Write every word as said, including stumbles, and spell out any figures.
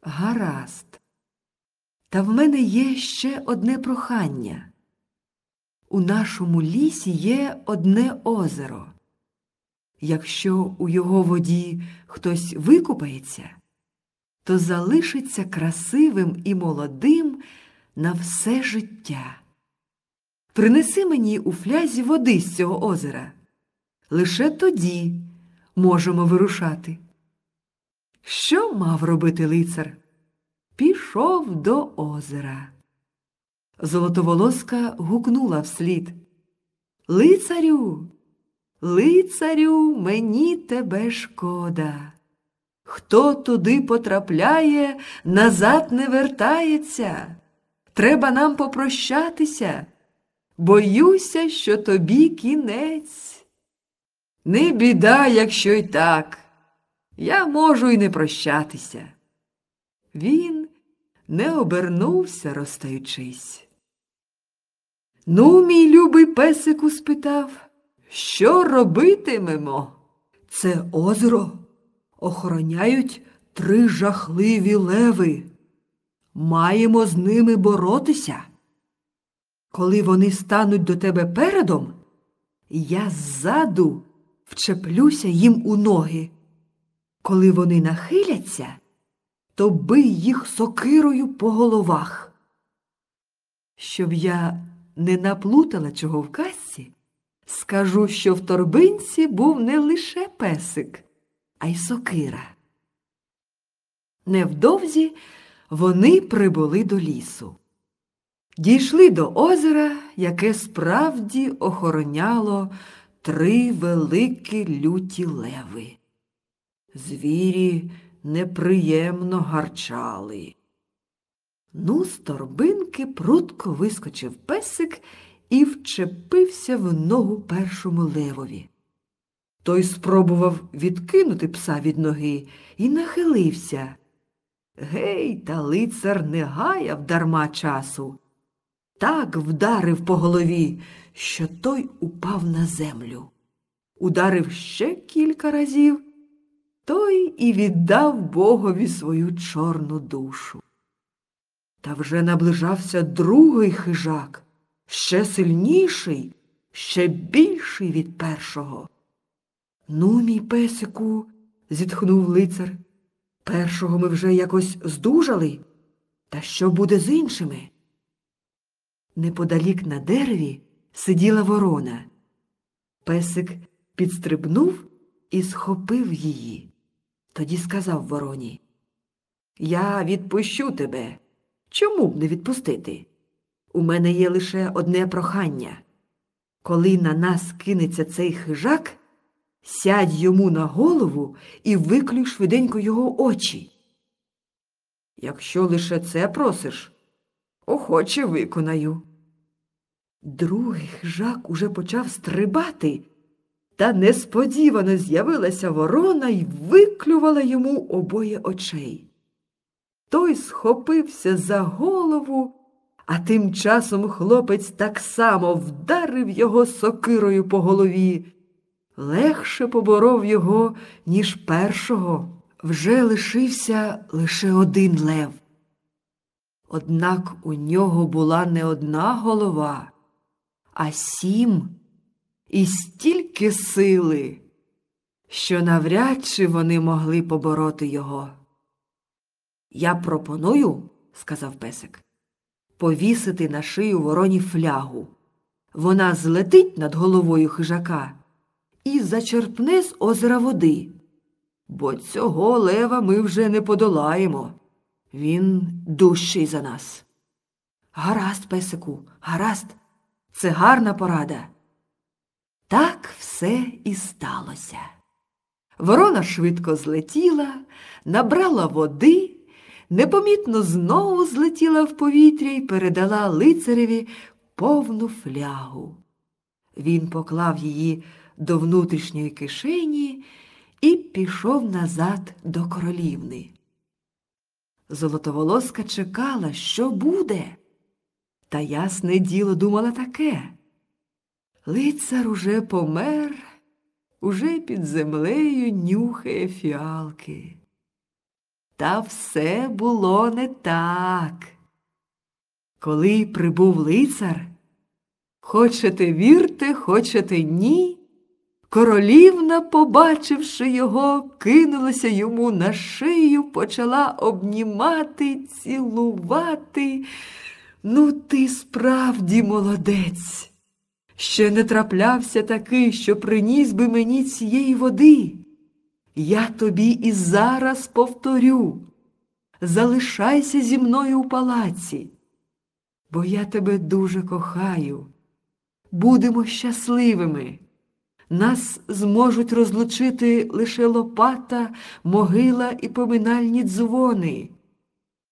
Гаразд. Та в мене є ще одне прохання. У нашому лісі є одне озеро. Якщо у його воді хтось викупається, то залишиться красивим і молодим на все життя. Принеси мені у флязі води з цього озера. Лише тоді можемо вирушати. Що мав робити лицар? Пішов до озера. Золотоволоска гукнула вслід: «Лицарю, лицарю, мені тебе шкода. Хто туди потрапляє, назад не вертається. Треба нам попрощатися. Боюся, що тобі кінець». «Не біда, якщо й так. Я можу й не прощатися». Він не обернувся, розстаючись. «Ну, мій любий песику», – спитав, – «що робитимемо?» «Це озеро охороняють три жахливі леви. Маємо з ними боротися. Коли вони стануть до тебе передом, я ззаду вчеплюся їм у ноги. Коли вони нахиляться, то бий їх сокирою по головах». Щоб я не наплутала чого в казці, скажу, що в торбинці був не лише песик, а й сокира. Невдовзі вони прибули до лісу. Дійшли до озера, яке справді охороняло три великі люті леви. Звірі неприємно гарчали. Ну, з торбинки прудко вискочив песик і вчепився в ногу першому левові. Той спробував відкинути пса від ноги і нахилився. Гей, та лицар не гаяв дарма часу. Так вдарив по голові, що той упав на землю. Ударив ще кілька разів, той і віддав Богові свою чорну душу. Та вже наближався другий хижак, ще сильніший, ще більший від першого. «Ну, мій песику», – зітхнув лицар, – «першого ми вже якось здужали. Та що буде з іншими?» Неподалік на дереві сиділа ворона. Песик підстрибнув і схопив її. Тоді сказав вороні: «Я відпущу тебе. Чому б не відпустити? У мене є лише одне прохання. Коли на нас кинеться цей хижак, сядь йому на голову і виклюй швиденько його очі». «Якщо лише це просиш, охоче виконаю». Другий хижак уже почав стрибати, та несподівано з'явилася ворона й виклювала йому обоє очей. Той схопився за голову, а тим часом хлопець так само вдарив його сокирою по голові. Легше поборов його, ніж першого. Вже лишився лише один лев. Однак у нього була не одна голова, а сім, і стільки сили, що навряд чи вони могли побороти його. «Я пропоную, – сказав песик, – повісити на шию вороні флягу. Вона злетить над головою хижака і зачерпне з озера води. Бо цього лева ми вже не подолаємо. Він дужчий за нас». «Гаразд, песику, гаразд. Це гарна порада». Так все і сталося. Ворона швидко злетіла, набрала води, непомітно знову злетіла в повітря і передала лицареві повну флягу. Він поклав її до внутрішньої кишені і пішов назад до королівни. Золотоволоска чекала, що буде. Та ясне діло думала таке: лицар уже помер, уже під землею нюхає фіалки. Та все було не так. Коли прибув лицар, хочете вірте, хочете ні, королівна, побачивши його, кинулася йому на шию, почала обнімати, цілувати. Ну, ти справді молодець. Ще не траплявся такий, що приніс би мені цієї води. Я тобі і зараз повторю. Залишайся зі мною у палаці, бо я тебе дуже кохаю. Будемо щасливими. Нас зможуть розлучити лише лопата, могила і поминальні дзвони.